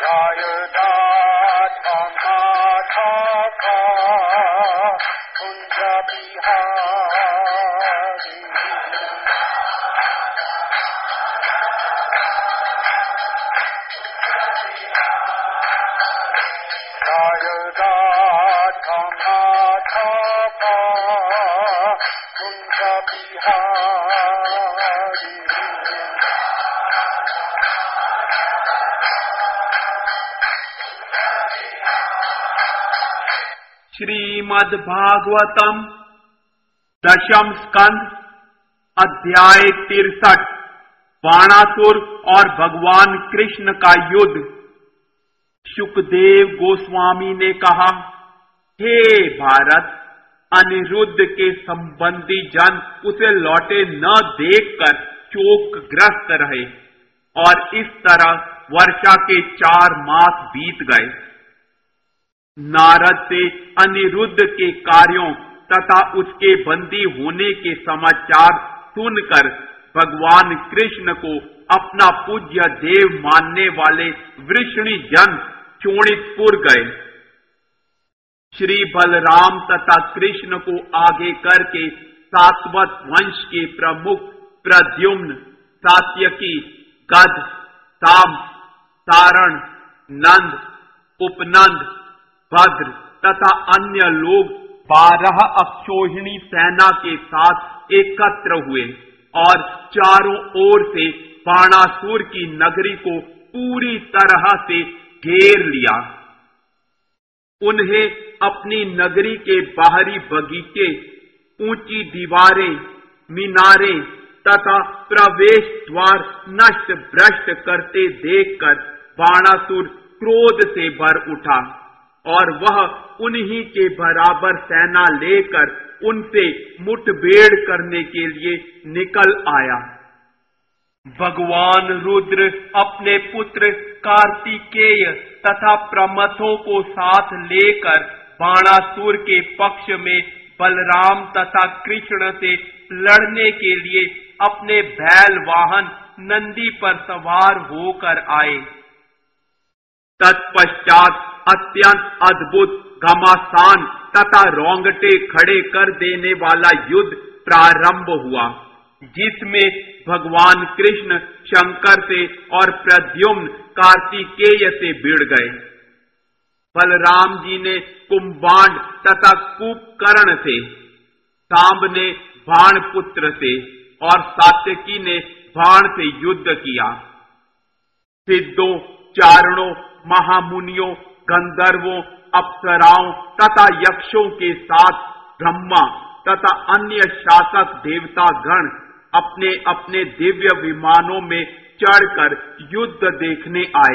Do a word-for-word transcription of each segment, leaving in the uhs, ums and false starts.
श्रीमद् भागवतम दशम स्कंद अध्याय तिरसठ बाणासुर और भगवान कृष्ण का युद्ध। शुकदेव गोस्वामी ने कहा, हे भारत, अनिरुद्ध के संबंधी जन उसे लौटे न देखकर शोकग्रस्त रहे और इस तरह वर्षा के चार मास बीत गए। नारद से अनिरुद्ध के कार्यों तथा उसके बंदी होने के समाचार सुनकर भगवान कृष्ण को अपना पूज्य देव मानने वाले वृषणी जन चोणितपुर गए। श्री बलराम तथा कृष्ण को आगे करके सातवत वंश के प्रमुख प्रद्युम्न, सात्यकी, गद, साम, सारण, नंद, उपनंद, भद्र तथा अन्य लोग बारह अक्षोहिणी सेना के साथ एकत्र हुए और चारों ओर से बाणासुर की नगरी को पूरी तरह से घेर लिया। उन्हें अपनी नगरी के बाहरी बगीचे, ऊंची दीवारें, मीनारें तथा प्रवेश द्वार नष्ट भ्रष्ट करते देखकर बाणासुर क्रोध से भर उठा और वह उन्हीं के बराबर सेना लेकर उनसे मुठभेड़ करने के लिए निकल आया। भगवान रुद्र अपने पुत्र कार्तिकेय तथा प्रमथों को साथ लेकर बाणासुर के पक्ष में बलराम तथा कृष्ण से लड़ने के लिए अपने बैल वाहन नंदी पर सवार होकर आए। तत्पश्चात अत्यंत अद्भुत, घमासान तथा रोंगटे खड़े कर देने वाला युद्ध प्रारंभ हुआ, जिसमें भगवान कृष्ण शंकर से और प्रद्युम्न कार्तिकेय से भिड़ गए। बलराम जी ने कुंभांड तथा कूपकर्ण से, सांब ने बाणपुत्र से और सात्यकी ने बाण से युद्ध किया। सिद्धों, चारणों, महामुनियों, गंधर्वों, अप्सराओं तथा यक्षों के साथ ब्रह्मा तथा अन्य शासक देवता गण अपने अपने दिव्य विमानों में चढ़कर युद्ध देखने आए।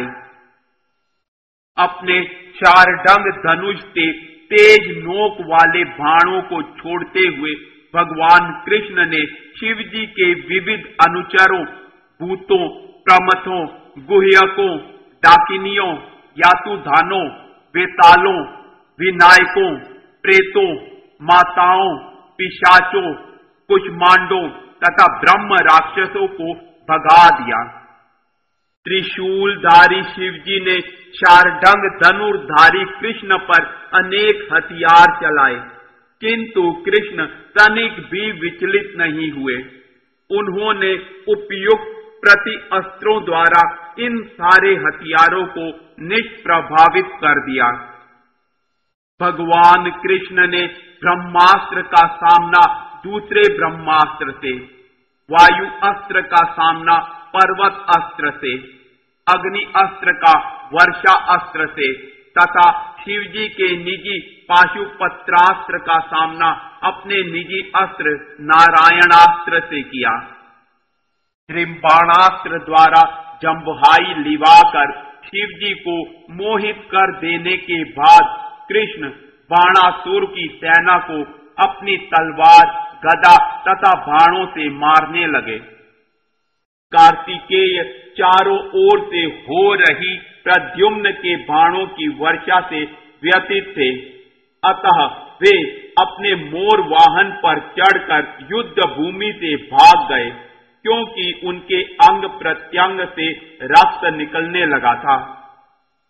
अपने चार डंग धनुष से तेज नोक वाले बाणों को छोड़ते हुए भगवान कृष्ण ने शिव जी के विविध अनुचरों, भूतों, प्रमथों, गुह्यकों, डाकिनियों, यातुधानों, वेतालों, विनायकों, प्रेतों, माताओं, पिशाचों, कुष्मांडों तथा ब्रह्म राक्षसों को भगा दिया। त्रिशूलधारी शिवजी ने शारडंग धनुर्धारी कृष्ण पर अनेक हथियार चलाए, किंतु कृष्ण तनिक भी विचलित नहीं हुए। उन्होंने उपयुक्त प्रति अस्त्रों द्वारा इन सारे हथियारों को निष्प्रभावित कर दिया। भगवान कृष्ण ने ब्रह्मास्त्र का सामना दूसरे ब्रह्मास्त्र से, वायु अस्त्र का सामना पर्वत अस्त्र से, अग्नि अस्त्र का वर्षा अस्त्र से तथा शिवजी के निजी पाशुपत्रास्त्र का सामना अपने निजी अस्त्र नारायणास्त्र से किया। बाणास्त्र द्वारा जम्बुहाई लिवाकर शिवजी को मोहित कर देने के बाद कृष्ण बाणासुर की सेना को अपनी तलवार, गदा तथा बाणों से मारने लगे। कार्तिकेय चारों ओर से हो रही प्रद्युम्न के बाणों की वर्षा से व्यथित थे, अतः वे अपने मोर वाहन पर चढ़कर युद्ध भूमि से भाग गए, क्योंकि उनके अंग प्रत्यंग से रक्त निकलने लगा था।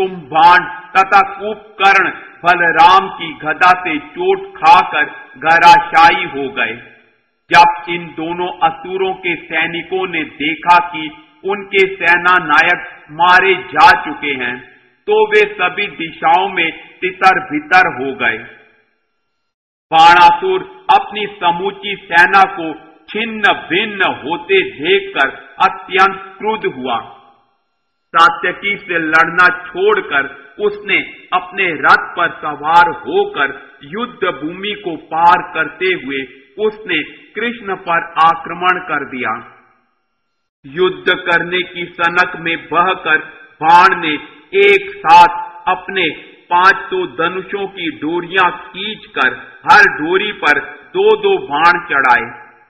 कुंभांड तथा कुंभकर्ण बलराम की गदा से चोट खाकर घराशायी हो गए। जब इन दोनों असुरों के सैनिकों ने देखा कि उनके सेना नायक मारे जा चुके हैं, तो वे सभी दिशाओं में तितर बितर हो गए। बाणासुर अपनी समूची सेना को छिन्न भिन्न होते देखकर अत्यंत क्रुद्ध हुआ। सात्यकी से लड़ना छोड़कर उसने अपने रथ पर सवार होकर युद्ध भूमि को पार करते हुए उसने कृष्ण पर आक्रमण कर दिया। युद्ध करने की सनक में बहकर बाण ने एक साथ अपने पांच तो धनुषों की डोरियां खींचकर हर डोरी पर दो दो बाण चढ़ाए।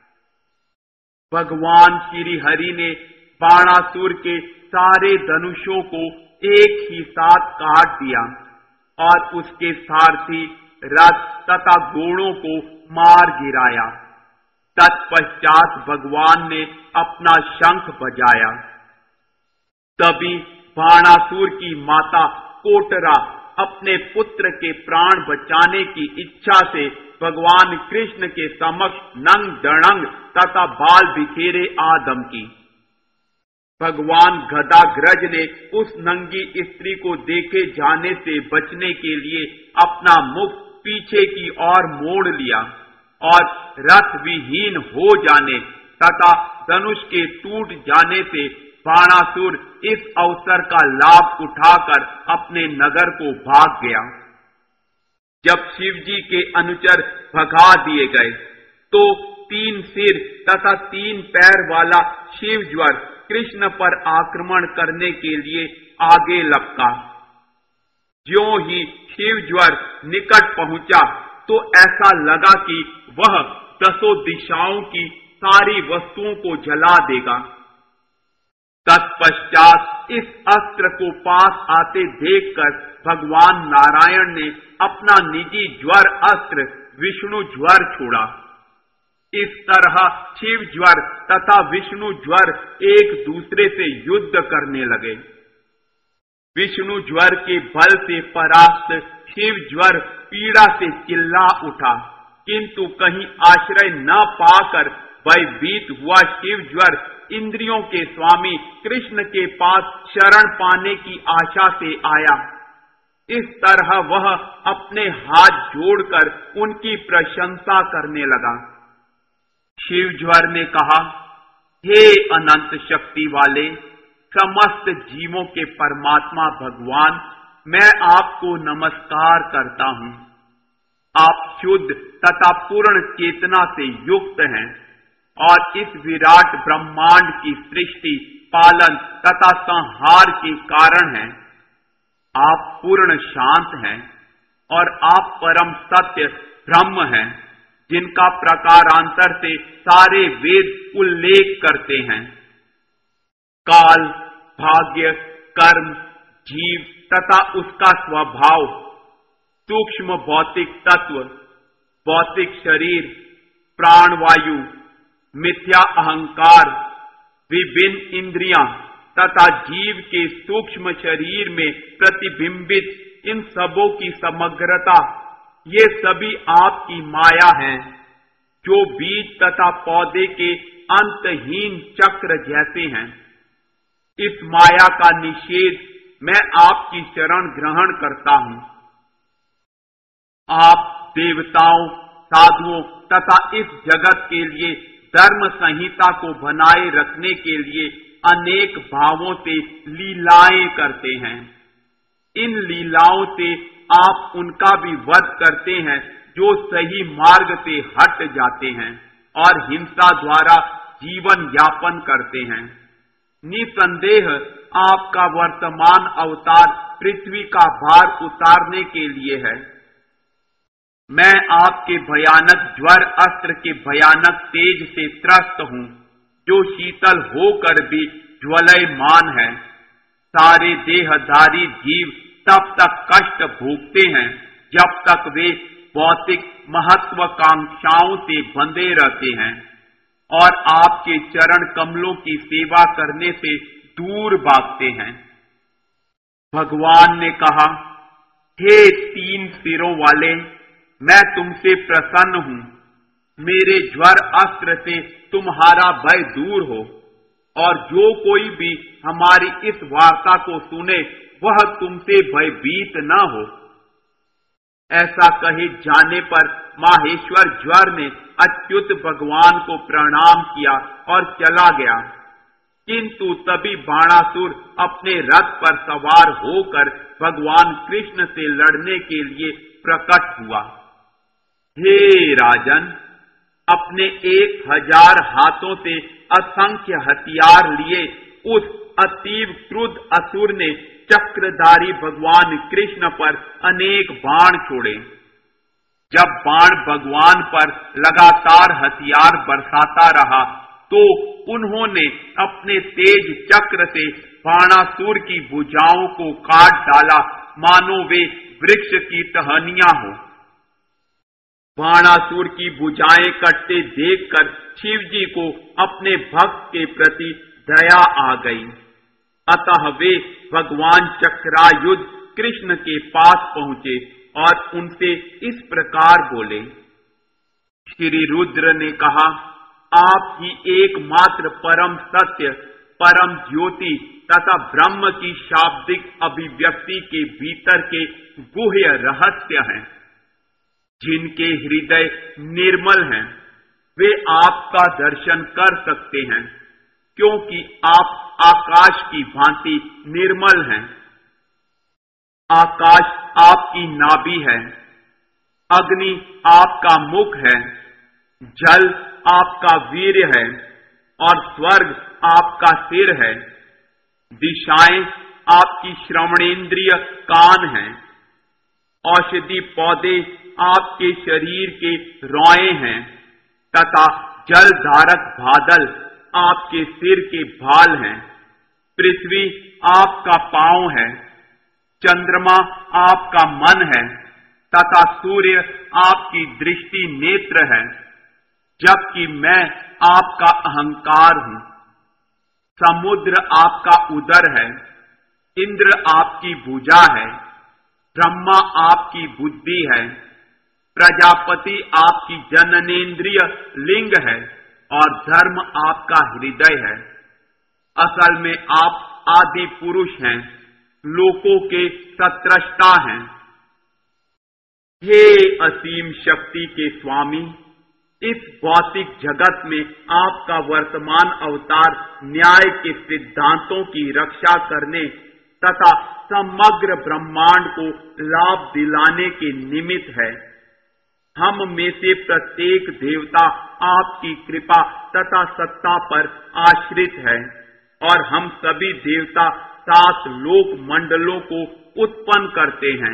भगवान श्री हरि ने बाणासुर के सारे धनुषों को एक ही साथ काट दिया और उसके सारथी, रथ तथा घोड़ों को मार गिराया। तत्पश्चात भगवान ने अपना शंख बजाया। तभी बाणासुर की माता कोटरा अपने पुत्र के प्राण बचाने की इच्छा से भगवान कृष्ण के समक्ष नंग दड़ंग तथा बाल बिखेरे आदम की। भगवान गदाग्रज ने उस नंगी स्त्री को देखे जाने से बचने के लिए अपना मुख पीछे की ओर मोड़ लिया और रथ विहीन हो जाने तथा धनुष के टूट जाने से बाणासुर इस अवसर का लाभ उठाकर अपने नगर को भाग गया। जब शिवजी के अनुचर भगा दिए गए तो तीन सिर तथा तीन पैर वाला शिवज्वर कृष्ण पर आक्रमण करने के लिए आगे लपका। ज्यों ही शिवज्वर निकट पहुंचा तो ऐसा लगा कि वह दसों दिशाओं की सारी वस्तुओं को जला देगा। तत्पश्चात इस अस्त्र को पास आते देखकर भगवान नारायण ने अपना निजी ज्वर अस्त्र विष्णु ज्वर छोड़ा। इस तरह शिव ज्वर तथा विष्णु ज्वर एक दूसरे से युद्ध करने लगे। विष्णु ज्वर के बल से परास्त शिव ज्वर पीड़ा से चिल्ला उठा, किंतु कहीं आश्रय न पाकर भयभीत हुआ शिव ज्वर इंद्रियों के स्वामी कृष्ण के पास शरण पाने की आशा से आया। इस तरह वह अपने हाथ जोड़कर उनकी प्रशंसा करने लगा। शिवज्वर ने कहा, हे अनंत शक्ति वाले समस्त जीवों के परमात्मा भगवान, मैं आपको नमस्कार करता हूं। आप शुद्ध तथा पूर्ण चेतना से युक्त हैं और इस विराट ब्रह्मांड की सृष्टि, पालन तथा संहार के कारण हैं। आप पूर्ण शांत हैं और आप परम सत्य ब्रह्म हैं, जिनका प्रकारांतर से सारे वेद उल्लेख करते हैं। काल, भाग्य, कर्म, जीव तथा उसका स्वभाव, सूक्ष्म भौतिक तत्व, भौतिक शरीर, प्राणवायु, मिथ्या अहंकार, विभिन्न इंद्रियां तथा जीव के सूक्ष्म शरीर में प्रतिबिंबित इन सबों की समग्रता, ये सभी आपकी माया हैं, जो बीज तथा पौधे के अंतहीन चक्र जैसे हैं। इस माया का निषेध मैं आपकी शरण ग्रहण करता हूं। आप देवताओं, साधुओं तथा इस जगत के लिए धर्म संहिता को बनाए रखने के लिए अनेक भावों से लीलाएं करते हैं। इन लीलाओं से आप उनका भी वध करते हैं जो सही मार्ग से हट जाते हैं और हिंसा द्वारा जीवन यापन करते हैं। निसंदेह आपका वर्तमान अवतार पृथ्वी का भार उतारने के लिए है। मैं आपके भयानक ज्वर अस्त्र के भयानक तेज से त्रस्त हूं, जो शीतल होकर भी ज्वलयमान है। सारे देहधारी जीव तब तक कष्ट भोगते हैं जब तक वे भौतिक महत्वाकांक्षाओं से बंधे रहते हैं और आपके चरण कमलों की सेवा करने से दूर भागते हैं। भगवान ने कहा, हे तीन सिरों वाले, मैं तुमसे प्रसन्न हूं। मेरे ज्वर अस्त्र से तुम्हारा भय दूर हो, और जो कोई भी हमारी इस वार्ता को सुने वह तुमसे भयभीत न हो। ऐसा कहे जाने पर माहेश्वर ज्वर ने अच्युत भगवान को प्रणाम किया और चला गया, किंतु तभी बाणासुर अपने रथ पर सवार होकर भगवान कृष्ण से लड़ने के लिए प्रकट हुआ। हे राजन, अपने एक हजार हाथों से असंख्य हथियार लिए उस अतीव क्रुद्ध असुर ने चक्रधारी भगवान कृष्ण पर अनेक बाण छोड़े। जब बाण भगवान पर लगातार हथियार बरसाता रहा तो उन्होंने अपने तेज चक्र से बाणासुर की भुजाओं को काट डाला, मानो वे वृक्ष की टहनियां हो। बाणासुर की भुजाएं कटते देखकर शिव जी को अपने भक्त के प्रति दया आ गई, अतः वे भगवान चक्रायुध कृष्ण के पास पहुंचे और उनसे इस प्रकार बोले। श्री रुद्र ने कहा, आप ही एकमात्र परम सत्य, परम ज्योति तथा ब्रह्म की शाब्दिक अभिव्यक्ति के भीतर के गुह्य रहस्य हैं। जिनके हृदय निर्मल हैं वे आपका दर्शन कर सकते हैं, क्योंकि आप आकाश की भांति निर्मल हैं। आकाश आपकी नाभि है, अग्नि आपका मुख है, जल आपका वीर्य है और स्वर्ग आपका सिर है। दिशाएं आपकी श्रवणेन्द्रिय कान हैं, औषधि पौधे आपके शरीर के रोए हैं तथा जल धारक बादल आपके सिर के भाल हैं। पृथ्वी आपका पांव है, चंद्रमा आपका मन है तथा सूर्य आपकी दृष्टि नेत्र है, जबकि मैं आपका अहंकार हूं। समुद्र आपका उदर है, इंद्र आपकी भुजा है, ब्रह्मा आपकी बुद्धि है, प्रजापति आपकी जननेन्द्रिय लिंग है और धर्म आपका हृदय है। असल में आप आदि पुरुष हैं, लोकों के सत्रष्टा हैं। हे असीम शक्ति के स्वामी, इस भौतिक जगत में आपका वर्तमान अवतार न्याय के सिद्धांतों की रक्षा करने तथा समग्र ब्रह्मांड को लाभ दिलाने के निमित्त है। हम में से प्रत्येक देवता आपकी कृपा तथा सत्ता पर आश्रित है और हम सभी देवता सात लोक मंडलों को उत्पन्न करते हैं।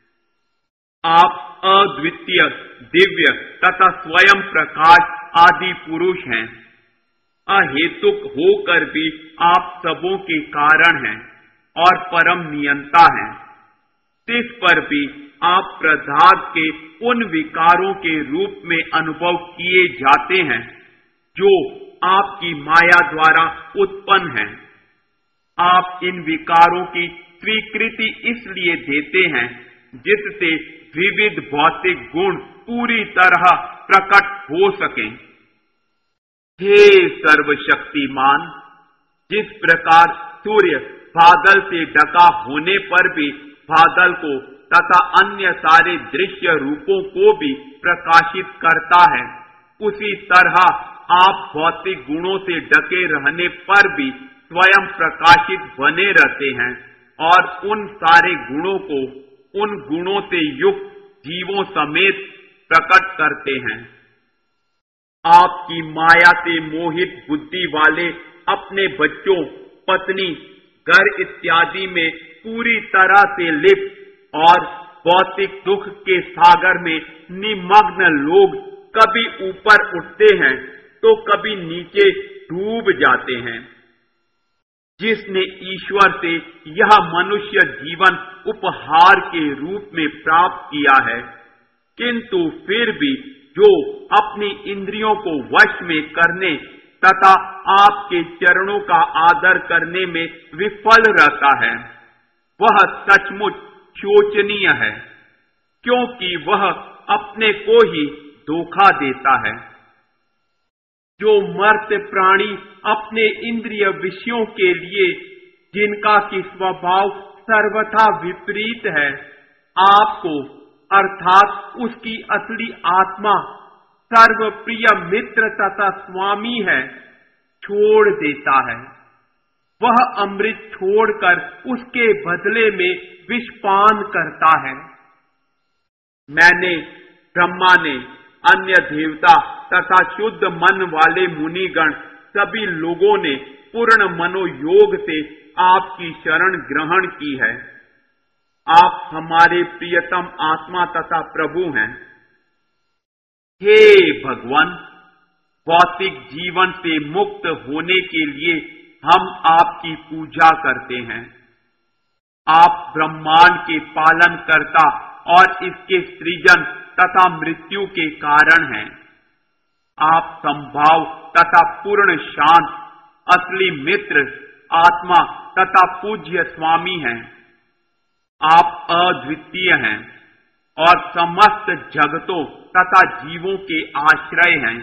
आप अद्वितीय, दिव्य तथा स्वयं प्रकाश आदि पुरुष हैं। अहेतुक होकर भी आप सबों के कारण हैं और परम नियंता हैं। इस पर भी आप प्रधात के उन विकारों के रूप में अनुभव किए जाते हैं जो आपकी माया द्वारा उत्पन्न हैं। आप इन विकारों की स्वीकृति इसलिए देते हैं जिससे विविध भौतिक गुण पूरी तरह प्रकट हो सकें। हे सर्वशक्तिमान, जिस प्रकार सूर्य बादल से ढका होने पर भी बादल को तथा अन्य सारे दृश्य रूपों को भी प्रकाशित करता है, उसी तरह आप भौतिक गुणों से ढके रहने पर भी स्वयं प्रकाशित बने रहते हैं और उन सारे गुणों को उन गुणों से युक्त जीवों समेत प्रकट करते हैं। आपकी माया से मोहित बुद्धि वाले अपने बच्चों, पत्नी, घर इत्यादि में पूरी तरह से लिप्त और भौतिक दुख के सागर में निमग्न लोग कभी ऊपर उठते हैं तो कभी नीचे डूब जाते हैं। जिसने ईश्वर से यह मनुष्य जीवन उपहार के रूप में प्राप्त किया है, किंतु फिर भी जो अपनी इंद्रियों को वश में करने तथा आपके चरणों का आदर करने में विफल रहता है, वह सचमुच शोचनीय है, क्योंकि वह अपने को ही धोखा देता है। जो मर्त्य प्राणी अपने इंद्रिय विषयों के लिए, जिनका कि स्वभाव सर्वथा विपरीत है, आपको अर्थात उसकी असली आत्मा सर्वप्रिय मित्र तथा स्वामी है, छोड़ देता है। वह अमृत छोड़कर उसके बदले में विषपान करता है। मैंने, ब्रह्मा ने, अन्य देवता तथा शुद्ध मन वाले मुनिगण सभी लोगों ने पूर्ण मनोयोग से आपकी शरण ग्रहण की है। आप हमारे प्रियतम आत्मा तथा प्रभु हैं। हे भगवान, भौतिक जीवन से मुक्त होने के लिए हम आपकी पूजा करते हैं। आप ब्रह्मांड के पालन कर्ता और इसके सृजन तथा मृत्यु के कारण हैं। आप संभाव तथा पूर्ण शांत, असली मित्र, आत्मा तथा पूज्य स्वामी हैं। आप अद्वितीय हैं और समस्त जगतों तथा जीवों के आश्रय हैं।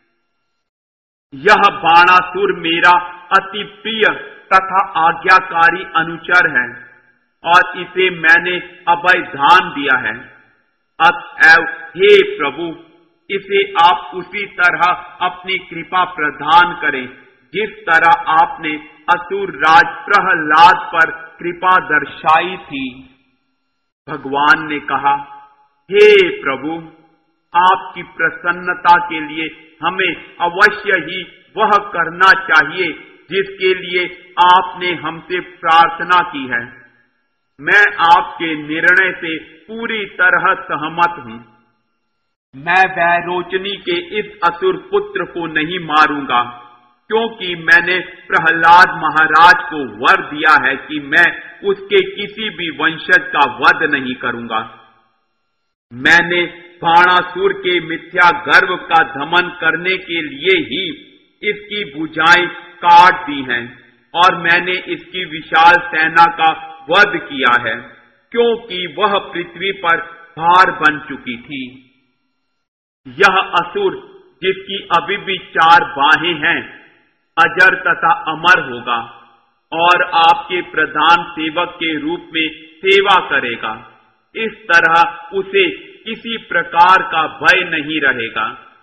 यह बाणासुर मेरा अति प्रिय तथा आज्ञाकारी अनुचर है और इसे मैंने अभय दान दिया है। अतएव हे प्रभु, इसे आप उसी तरह अपनी कृपा प्रदान करें जिस तरह आपने असुर राज प्रहलाद पर कृपा दर्शाई थी। भगवान ने कहा, हे प्रभु, आपकी प्रसन्नता के लिए हमें अवश्य ही वह करना चाहिए जिसके लिए आपने हमसे प्रार्थना की है। मैं आपके निर्णय से पूरी तरह सहमत हूं। मैं वैरोचनी के इस असुर पुत्र को नहीं मारूंगा, क्योंकि मैंने प्रहलाद महाराज को वर दिया है कि मैं उसके किसी भी वंशज का वध नहीं करूंगा। मैंने बाणासुर के मिथ्या गर्व का दमन करने के लिए ही इसकी भुजाएं काट दी हैं और मैंने इसकी विशाल सेना का वध किया है, क्योंकि वह पृथ्वी पर भार बन चुकी थी। यह असुर, जिसकी अभी भी चार बाहें हैं, अजर तथा अमर होगा और आपके प्रधान सेवक के रूप में सेवा करेगा। इस तरह उसे किसी प्रकार का भय नहीं रहेगा।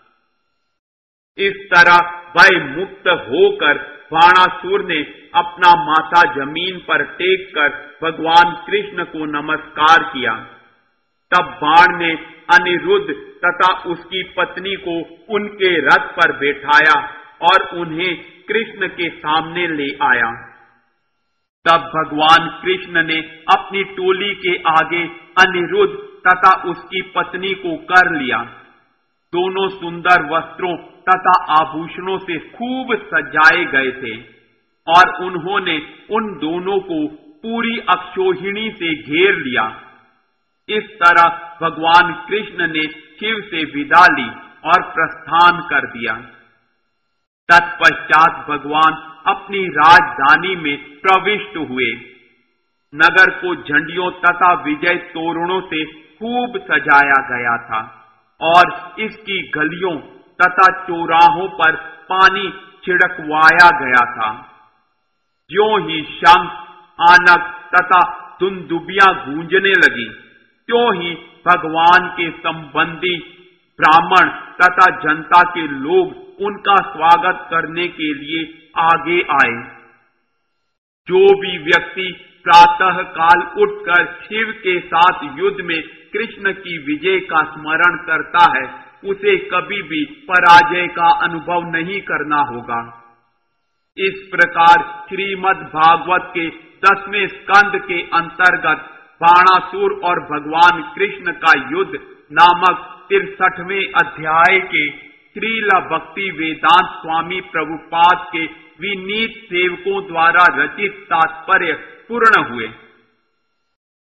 इस तरह भय मुक्त होकर बाणासुर ने अपना माथा जमीन पर टेक कर भगवान कृष्ण को नमस्कार किया। तब बाण ने अनिरुद्ध तथा उसकी पत्नी को उनके रथ पर बैठाया और उन्हें कृष्ण के सामने ले आया। तब भगवान कृष्ण ने अपनी टोली के आगे अनिरुद्ध तथा उसकी पत्नी को कर लिया। दोनों सुंदर वस्त्रों तथा आभूषणों से खूब सजाए गए थे और उन्होंने उन दोनों को पूरी अक्षोहिणी से घेर लिया। इस तरह भगवान कृष्ण ने शिव से विदा ली और प्रस्थान कर दिया। तत्पश्चात भगवान अपनी राजधानी में प्रविष्ट हुए। नगर को झंडियों तथा विजय तोरणों से खूब सजाया गया था और इसकी गलियों तथा चौराहों पर पानी छिड़कवाया गया था। ज्यों ही शंख, आनक तथा दुंदुबियां गूंजने लगी, त्यों ही भगवान के संबंधी ब्राह्मण तथा जनता के लोग उनका स्वागत करने के लिए आगे आए। जो भी व्यक्ति प्रातः काल उठकर शिव के साथ युद्ध में कृष्ण की विजय का स्मरण करता है, उसे कभी भी पराजय का अनुभव नहीं करना होगा। इस प्रकार श्रीमद् भागवत के दसवें स्कंद के अंतर्गत बाणासुर और भगवान कृष्ण का युद्ध नामक तिरसठवें अध्याय के श्रील भक्ति वेदांत स्वामी प्रभुपाद के विनीत सेवकों द्वारा रचित तात्पर्य पूर्ण हुए।